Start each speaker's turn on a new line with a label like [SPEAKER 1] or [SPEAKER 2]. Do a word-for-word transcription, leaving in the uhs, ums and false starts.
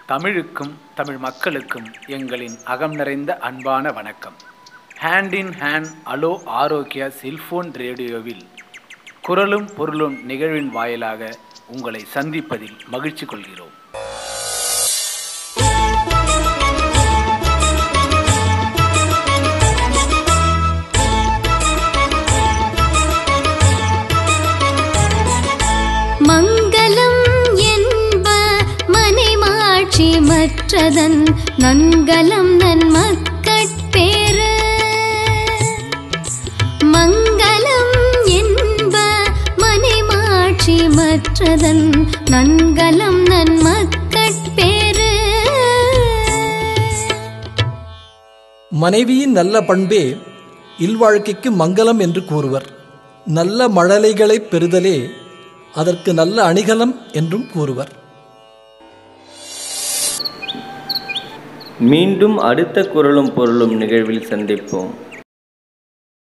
[SPEAKER 1] தமிழுக்கும் தமிழ் மக்களுக்கும் எங்களின் அகம் நிறைந்த அன்பான வணக்கம். ஹேண்ட் இன் ஹேண்ட் அலோ ஆரோக்கியா செல்போன் ரேடியோவில் குரலும் பொருளும் நிகழ்வின் வாயிலாக உங்களை சந்திப்பதில் மகிழ்ச்சி கொள்கிறோம்.
[SPEAKER 2] மற்றதன் நன்கலம் நன்மக்கட்பேறு மங்களம் என்ப மனைமாட்சி மற்றதன் நன்கலம் நன்மக்கட்பேறு.
[SPEAKER 3] மனைவியின் நல்ல பண்பே இல்வாழ்க்கைக்கு மங்களம் என்று கூறுவர். நல்ல மழலைகளை பெறுதலே அதற்கு நல்ல அணிகலம் என்றும் கூறுவர்.
[SPEAKER 4] மீண்டும் அடுத்த குரலும் பொருளும் நிகழ்வில் சந்திப்போம்.